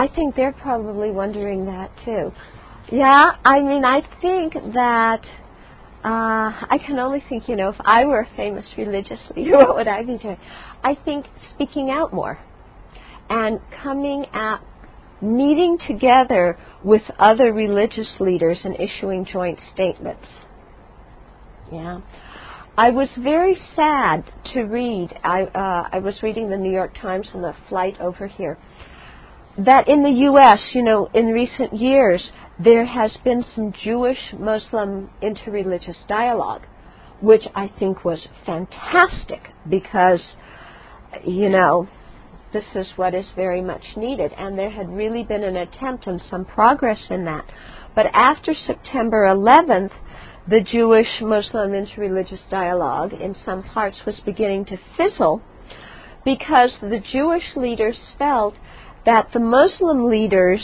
I think they're probably wondering that too. Yeah, I mean, I think that I can only think, if I were a famous religious leader, what would I be doing? I think speaking out more and meeting together with other religious leaders and issuing joint statements. Yeah. I was very sad to read, I was reading the New York Times on the flight over here, that in the U.S., in recent years, there has been some Jewish-Muslim interreligious dialogue, which I think was fantastic because, this is what is very much needed. And there had really been an attempt and some progress in that. But after September 11th, the Jewish-Muslim interreligious dialogue in some parts was beginning to fizzle because the Jewish leaders felt that the Muslim leaders,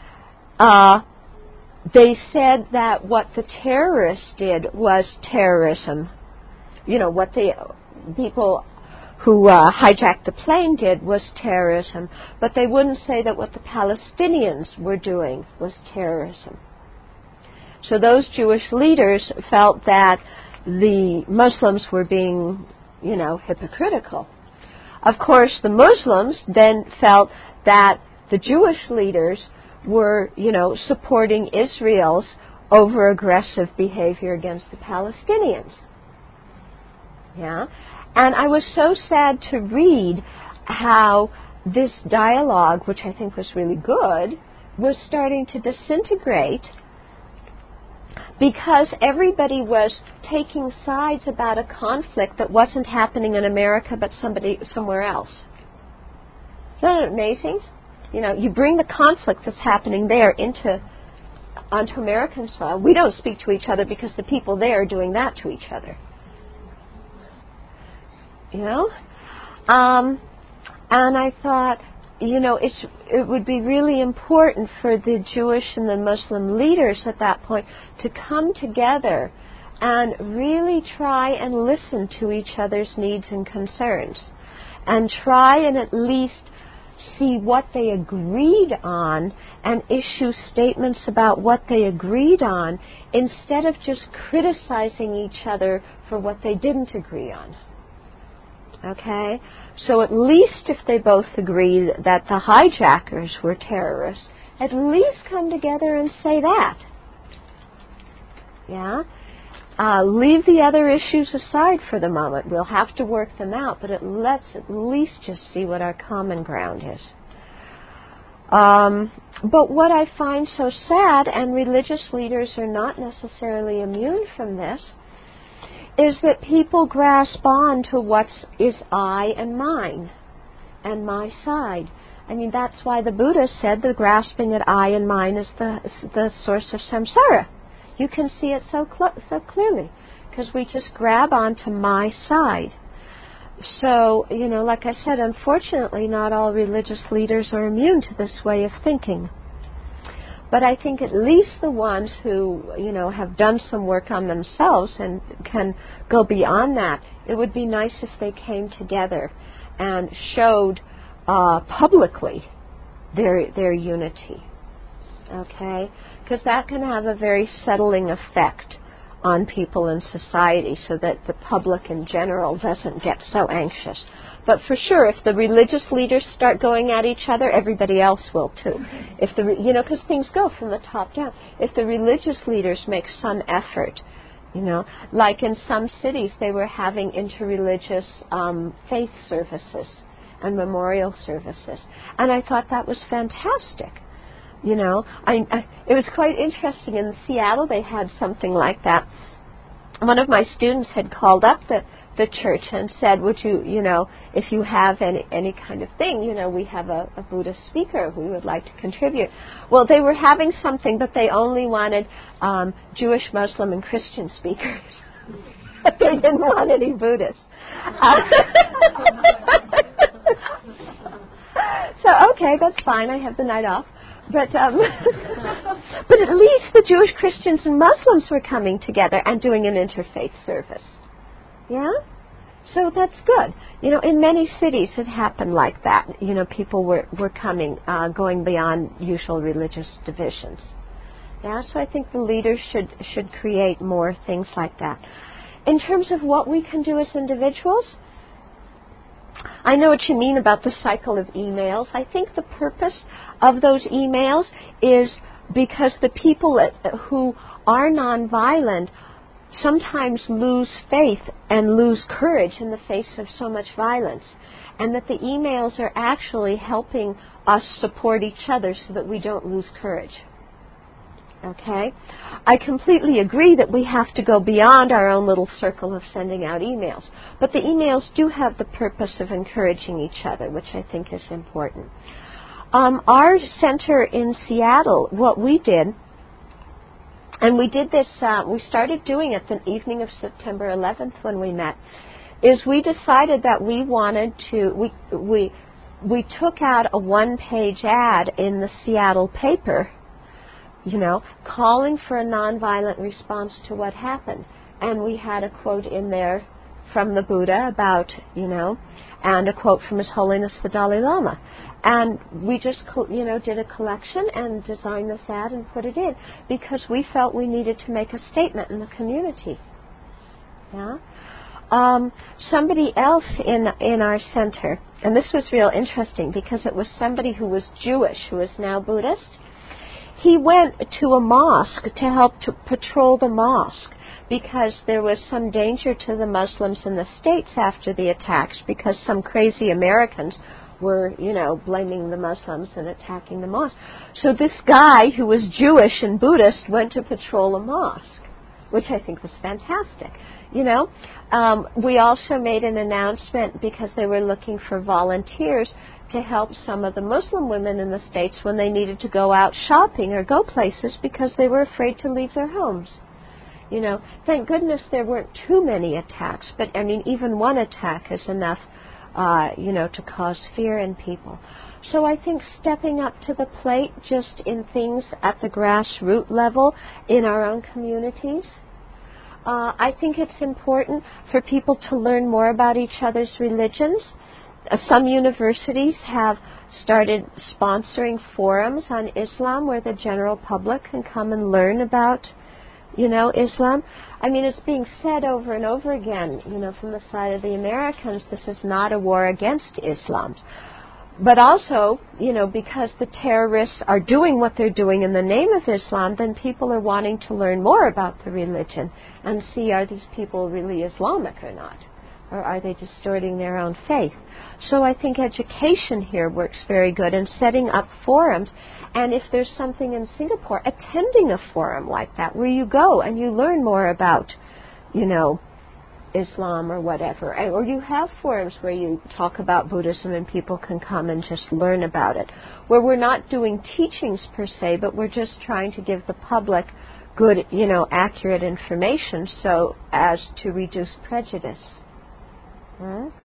they said that what the terrorists did was terrorism. What the people who hijacked the plane did was terrorism, but they wouldn't say that what the Palestinians were doing was terrorism. So those Jewish leaders felt that the Muslims were being, hypocritical. Of course, the Muslims then felt that the Jewish leaders were, supporting Israel's over-aggressive behavior against the Palestinians. Yeah? And I was so sad to read how this dialogue, which I think was really good, was starting to disintegrate because everybody was taking sides about a conflict that wasn't happening in America but somewhere else. Isn't that amazing? You bring the conflict that's happening there onto American soil. We don't speak to each other because the people there are doing that to each other. And I thought, it would be really important for the Jewish and the Muslim leaders at that point to come together and really try and listen to each other's needs and concerns and try and at least see what they agreed on and issue statements about what they agreed on instead of just criticizing each other for what they didn't agree on. Okay? So at least if they both agree that the hijackers were terrorists, at least come together and say that. Yeah? Leave the other issues aside for the moment. We'll have to work them out, but let's at least just see what our common ground is. But what I find so sad, and religious leaders are not necessarily immune from this, is that people grasp on to what is I and mine and my side. I mean, that's why the Buddha said the grasping at I and mine is the source of samsara. You can see it so clearly because we just grab onto my side. So, like I said, unfortunately, not all religious leaders are immune to this way of thinking. But I think at least the ones who, have done some work on themselves and can go beyond that, it would be nice if they came together and showed publicly their unity. Okay? Because that can have a very settling effect on people in society so that the public in general doesn't get so anxious. But for sure, if the religious leaders start going at each other, everybody else will too. If because things go from the top down. If the religious leaders make some effort, like in some cities, they were having interreligious faith services and memorial services, and I thought that was fantastic. It was quite interesting. In Seattle, they had something like that. One of my students had called up the church and said, would you, if you have any kind of thing, we have a Buddhist speaker who would like to contribute. Well, they were having something, but they only wanted Jewish, Muslim, and Christian speakers. They didn't want any Buddhists. So, okay, that's fine. I have the night off. But at least the Jewish, Christians, and Muslims were coming together and doing an interfaith service. Yeah? So that's good. In many cities it happened like that. People were coming, going beyond usual religious divisions. Yeah, so I think the leaders should create more things like that. In terms of what we can do as individuals, I know what you mean about the cycle of emails. I think the purpose of those emails is because the people who are nonviolent sometimes lose faith and lose courage in the face of so much violence, and that the emails are actually helping us support each other so that we don't lose courage. Okay? I completely agree that we have to go beyond our own little circle of sending out emails, but the emails do have the purpose of encouraging each other, which I think is important. Our center in Seattle, what we did, and we did this, we started doing it the evening of September 11th when we met, is we decided that we wanted to, we took out a one-page ad in the Seattle paper, calling for a nonviolent response to what happened. And we had a quote in there from the Buddha about, and a quote from His Holiness the Dalai Lama. And we just, did a collection and designed this ad and put it in because we felt we needed to make a statement in the community. Yeah. Somebody else in our center, and this was real interesting because it was somebody who was Jewish who is now Buddhist. He went to a mosque to help to patrol the mosque because there was some danger to the Muslims in the States after the attacks because some crazy Americans were, blaming the Muslims and attacking the mosque. So this guy who was Jewish and Buddhist went to patrol a mosque, which I think was fantastic. We also made an announcement because they were looking for volunteers to help some of the Muslim women in the States when they needed to go out shopping or go places because they were afraid to leave their homes. Thank goodness there weren't too many attacks, but even one attack is enough, to cause fear in people. So I think stepping up to the plate just in things at the grassroots level in our own communities. I think it's important for people to learn more about each other's religions. Some universities have started sponsoring forums on Islam where the general public can come and learn about, Islam. It's being said over and over again, from the side of the Americans, this is not a war against Islam. But also, because the terrorists are doing what they're doing in the name of Islam, then people are wanting to learn more about the religion and see, are these people really Islamic or not? Or are they distorting their own faith? So I think education here works very good in setting up forums. And if there's something in Singapore, attending a forum like that where you go and you learn more about, Islam or whatever. Or you have forums where you talk about Buddhism and people can come and just learn about it. Where we're not doing teachings per se, but we're just trying to give the public good, accurate information so as to reduce prejudice.